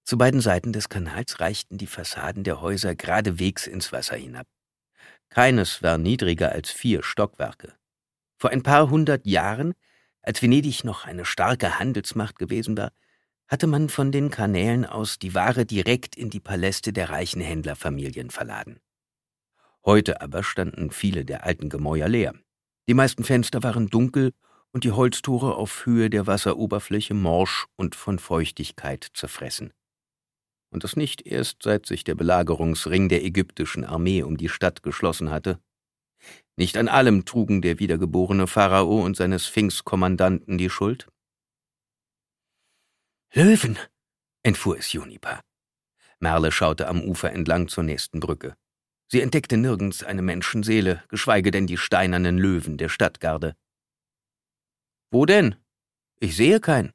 Zu beiden Seiten des Kanals reichten die Fassaden der Häuser geradewegs ins Wasser hinab. Keines war niedriger als 4 Stockwerke. Vor ein paar hundert Jahren, als Venedig noch eine starke Handelsmacht gewesen war, hatte man von den Kanälen aus die Ware direkt in die Paläste der reichen Händlerfamilien verladen. Heute aber standen viele der alten Gemäuer leer. Die meisten Fenster waren dunkel und die Holztore auf Höhe der Wasseroberfläche morsch und von Feuchtigkeit zerfressen. Und das nicht erst seit sich der Belagerungsring der ägyptischen Armee um die Stadt geschlossen hatte. Nicht an allem trugen der wiedergeborene Pharao und seine Sphinx-Kommandanten die Schuld. »Löwen«, entfuhr es Juniper. Merle schaute am Ufer entlang zur nächsten Brücke. Sie entdeckte nirgends eine Menschenseele, geschweige denn die steinernen Löwen der Stadtgarde. »Wo denn? Ich sehe keinen«,